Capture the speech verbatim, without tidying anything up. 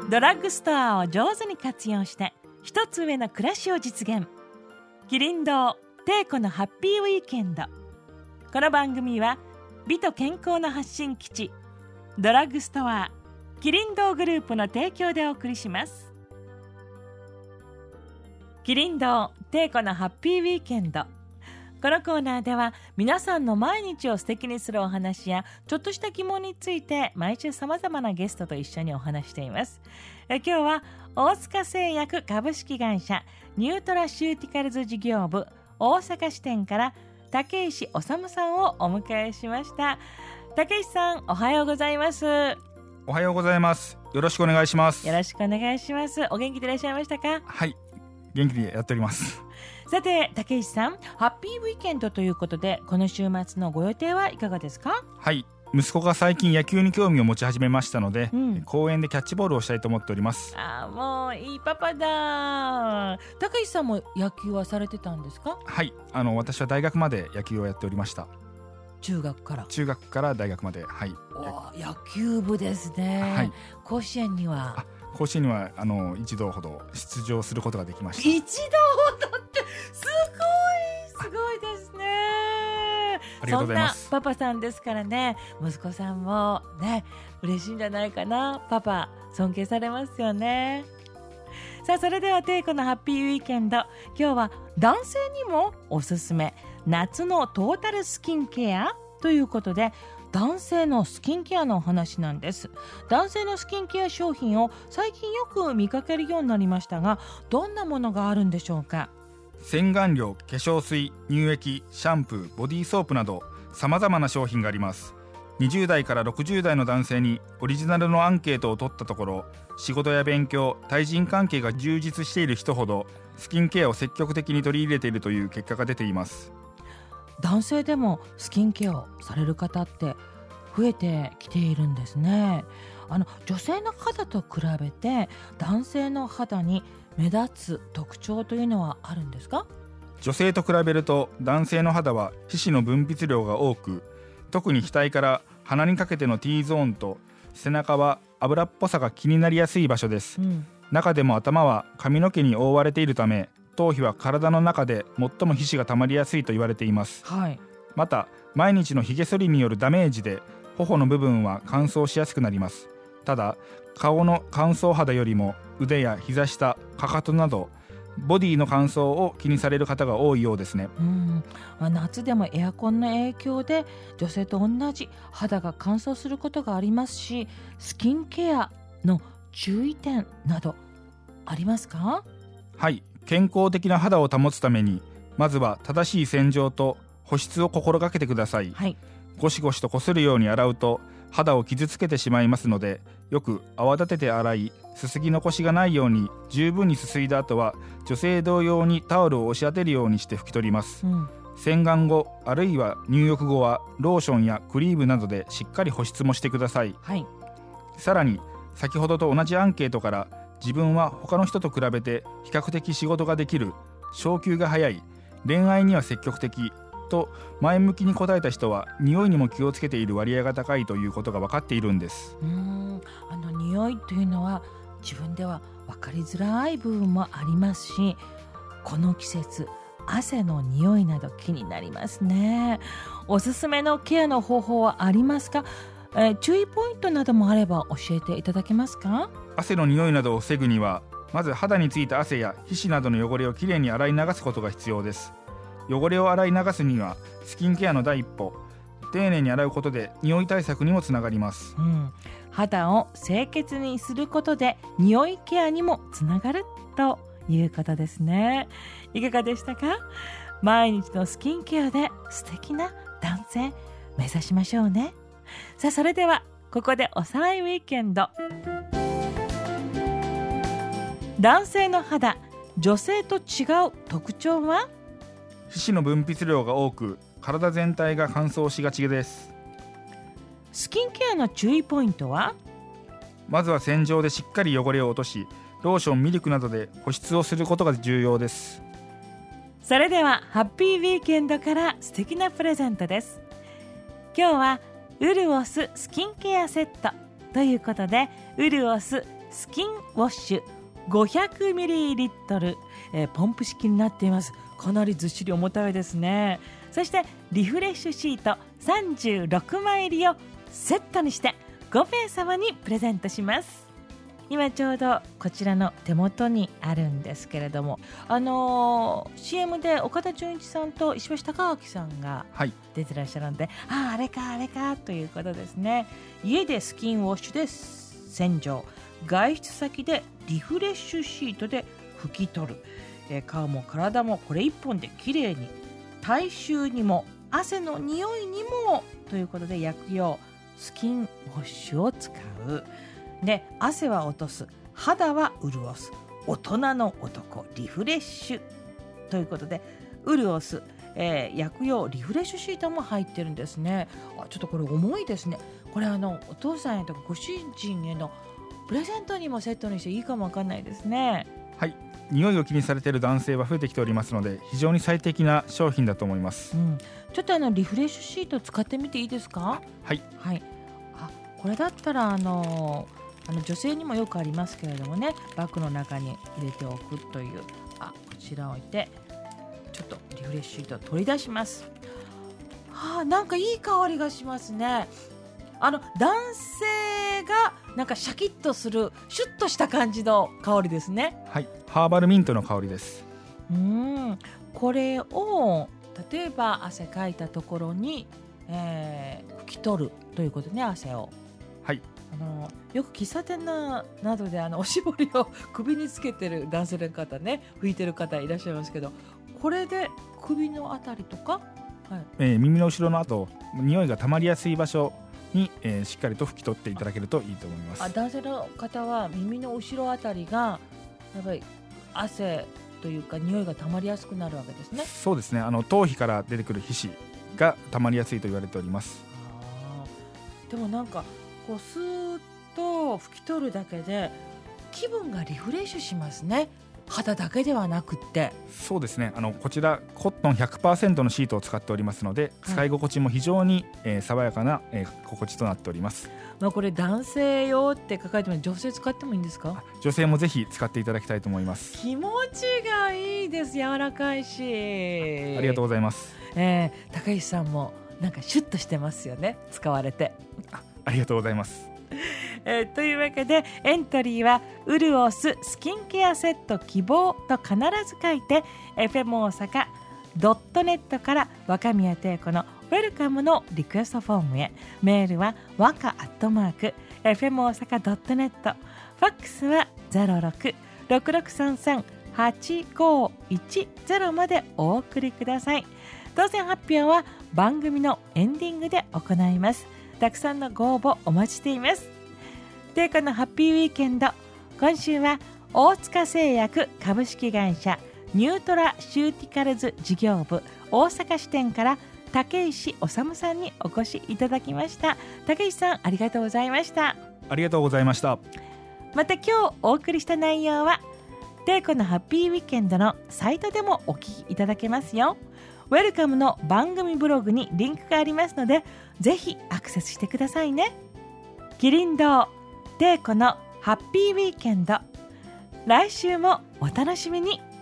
ドラッグストアを上手に活用して一つ上の暮らしを実現。キリン堂テイコのハッピーウィーケンド。この番組は美と健康の発信基地ドラッグストアキリン堂グループの提供でお送りします。キリン堂テイコのハッピーウィーケンド。このコーナーでは皆さんの毎日を素敵にするお話やちょっとした疑問について毎週さまざまなゲストと一緒にお話しています。え今日は大塚製薬株式会社ニュートラシューティカルズ事業部大阪支店から竹石修さんをお迎えしました。竹石さん、おはようございます。 おはようございます。よろしくお願いします。 よろしくお願いします。お元気でいらっしゃいましたか？ はい、元気にやっております。 さて竹石さん、ハッピーウィーケンドということでこの週末のご予定はいかがですか？ はい、息子が最近野球に興味を持ち始めましたので、うん、公園でキャッチボールをしたいと思っております。 あー、もういいパパだ。竹石さんも野球はされてたんですか？ はい、あの私は大学まで野球をやっておりました。 中学から中学から大学まで、はい。 お野球部ですね、はい、甲子園にはあ甲子園にはあの一度ほど出場することができました。 一度ほどってすごいすごいですね。 ありがとうございます。 そんなパパさんですからね、息子さんもね嬉しいんじゃないかな。パパ尊敬されますよね。さあそれではテイコのハッピーウィーケンド、今日は男性にもおすすめ夏のトータルスキンケアということで、男性のスキンケアのお話なんです。男性のスキンケア商品を最近よく見かけるようになりましたが、どんなものがあるんでしょうか？ 洗顔料、化粧水、乳液、シャンプー、ボディーソープなどさまざまな商品があります。にじゅう代からろくじゅう代の男性にオリジナルのアンケートを取ったところ、仕事や勉強、対人関係が充実している人ほどスキンケアを積極的に取り入れているという結果が出ています。 男性でもスキンケアをされる方って増えてきているんですね。あの女性の肌と比べて男性の肌に目立つ特徴というのはあるんですか？ 女性と比べると男性の肌は皮脂の分泌量が多く、特に額から鼻にかけての T ゾーンと背中は油っぽさが気になりやすい場所です、うん、中でも頭は髪の毛に覆われているため、頭皮は体の中で最も皮脂がたまりやすいと言われています、 はい、 また毎日のひげ剃りによるダメージで頬の部分は乾燥しやすくなります。ただ顔の乾燥肌よりも腕や膝下、かかとなどボディの乾燥を気にされる方が多いようですね。 うん、夏でもエアコンの影響で女性と同じ肌が乾燥することがありますし、スキンケアの注意点などありますか？ はい、健康的な肌を保つためにまずは正しい洗浄と保湿を心がけてください、はい、ゴシゴシとこするように洗うと肌を傷つけてしまいますので、よく泡立てて洗い、すすぎ残しがないように十分にすすいだ後は女性同様にタオルを押し当てるようにして拭き取ります、うん、洗顔後あるいは入浴後はローションやクリームなどでしっかり保湿もしてください、はい、さらに先ほどと同じアンケートから自分は他の人と比べて比較的仕事ができる、昇給が早い、恋愛には積極的と前向きに答えた人は匂いにも気をつけている割合が高いということが分かっているんです。 うーんあの匂いというのは自分では分かりづらい部分もありますし、この季節汗の匂いなど気になりますね。おすすめのケアの方法はありますか？えー、注意ポイントなどもあれば教えていただけますか？ 汗の匂いなどを防ぐにはまず肌についた汗や皮脂などの汚れをきれいに洗い流すことが必要です。汚れを洗い流すにはスキンケアの第一歩、丁寧に洗うことで匂い対策にもつながります、 うん、肌を清潔にすることで匂いケアにもつながるということですね。いかがでしたか？毎日のスキンケアで素敵な男性目指しましょうね。さあそれではここでおさらいウィーケンド。男性の肌、女性と違う特徴は？ 皮脂の分泌量が多く体全体が乾燥しがちです。 スキンケアの注意ポイントは？ まずは洗浄でしっかり汚れを落とし、ローション、ミルクなどで保湿をすることが重要です。 それではハッピーウィーケンドから素敵なプレゼントです。今日はウルオススキンケアセットということで、ウルオススキンウォッシュ ごひゃくミリリットル、えー、ポンプ式になっています。かなりずっしり重たいですね。そしてリフレッシュシートさんじゅうろくまい入りをセットにしてごめいさまにプレゼントします。今ちょうどこちらの手元にあるんですけれども、あのー、シーエム で岡田准一さんと石橋貴明さんが出てらっしゃるので、はい、あああれかあれかということですね。家でスキンウォッシュで洗浄、外出先でリフレッシュシートで拭き取る、えー、顔も体もこれ一本できれいに、体臭にも汗の匂いにもということで薬用スキンウォッシュを使う。で、汗は落とす、肌は潤す、大人の男リフレッシュということで、潤す、えー、薬用リフレッシュシートも入ってるんですね。あ、ちょっとこれ重いですね。これあのお父さんへとかご主人へのプレゼントにもセットにしていいかもわかんないですね。 はい、匂いを気にされている男性は増えてきておりますので、非常に最適な商品だと思います、うん、 ちょっとあのリフレッシュシート使ってみていいですか？ はい、 はい、あ、これだったらあのあの女性にもよくありますけれどもね、バッグの中に入れておくという、あ、こちらを置いてちょっとリフレッシュシートを取り出します。はあ、なんかいい香りがしますね。あの男性がなんかシャキッとするシュッとした感じの香りですね。 はい、ハーバルミントの香りです。 うーん、これを例えば汗かいたところに、えー、拭き取るということね、汗を。 はい、 あのよく喫茶店ななどであのおしぼりを首につけてる男性の方ね、拭いてる方いらっしゃいますけど、これで首のあたりとか、はい、えー、耳の後ろの後、匂いが溜まりやすい場所に、えー、しっかりと拭き取っていただけるといいと思います。 あ、男性の方は耳の後ろあたりがやっぱり汗というか匂いが溜まりやすくなるわけですね。 そうですね、あの頭皮から出てくる皮脂が溜まりやすいと言われております。 あ、でもなんかこうスーッと拭き取るだけで気分がリフレッシュしますね。肌だけではなくって。 そうですね、あのこちらコットン ひゃくパーセント のシートを使っておりますので、はい、使い心地も非常に、えー、爽やかな、えー、心地となっております。 まあ、これ男性用って書かれても女性使ってもいいんですか？ 女性もぜひ使っていただきたいと思います。 気持ちがいいです。柔らかいし。 ありがとうございます、 えー、高石さんもなんかシュッとしてますよね、使われて。 あ, ありがとうございます、 えー、というわけでエントリーはウルオススキンケアセット希望と必ず書いて エフエム 大阪 ドットネット から若宮貞子のウェルカムのリクエストフォームへ。メールはわかアットマーク エフエム 大阪 ドットネット、 ファックスは ゼロろく ろくろくさんさん はちごいちゼロ までお送りください。当選発表は番組のエンディングで行います。たくさんのご応募お待ちしています。で、このハッピーウィーケンド、今週は大塚製薬株式会社ニュートラシューティカルズ事業部大阪支店から竹石修さんにお越しいただきました。竹石さん、ありがとうございました。 ありがとうございました。 また今日お送りした内容はテイコのハッピーウィーケンドのサイトでもお聞きいただけますよ。ウェルカムの番組ブログにリンクがありますので、ぜひアクセスしてくださいね。キリン堂テイコのハッピーウィーケンド、来週もお楽しみに。